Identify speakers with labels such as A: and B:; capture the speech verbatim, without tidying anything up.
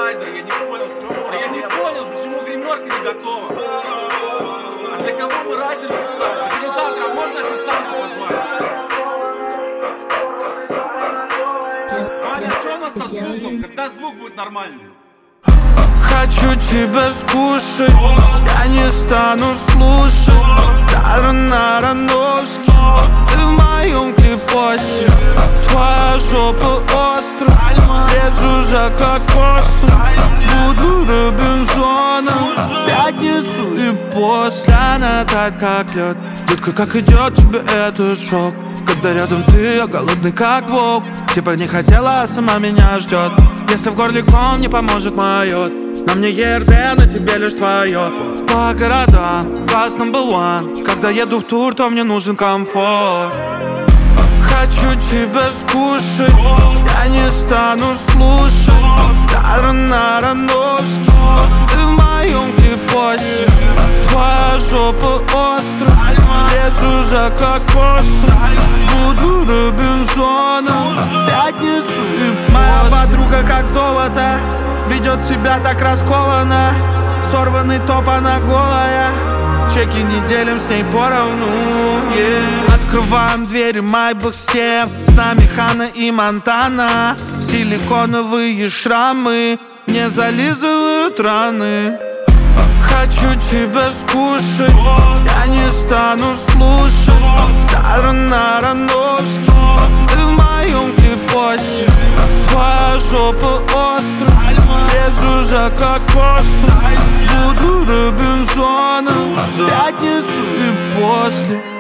A: райдер, я не понял, в чем. А я не понял, почему гримерка не готова. А для кого мы райдер? Организатора можно официально позвать? Ваня, что у нас со звуком? Когда звук будет нормальный?
B: Хочу тебя скушать, я не стану слушать Даррен Аронофски, ты в моем клипосе. Твоя жопа острая, лезу за кокосом. Буду Робинзоном в пятницу и после. Она тает как лед. Детка, как идет тебе этот шок? Когда рядом ты, я голодный как волк. Типа не хотела, а сама меня ждет. Если в горле ком, не поможет майот. На мне ЕРД, на тебе лишь твое. По городам, класс number one. Когда еду в тур, то мне нужен комфорт. Хочу тебя скушать, я не стану слушать Даррен Аронофски, ты в моем клипосе. Твоя жопа острая, лезу за кокосом. Буду Робинзоном в пятницу и моя подруга как золото, ведет себя так раскованно. Сорванный топ, она голая. Чеки не делим с ней поровну, yeah. Открываем двери Майбах семь. С нами Ханна и Монтана. Силиконовые шрамы не зализывают раны. Хочу тебя скушать, я не стану слушать Даррен Аронофски, ты в моем клипосе. Твоя жопа острая, лезу за кокосом. Буду Робинзоном в пятницу и после.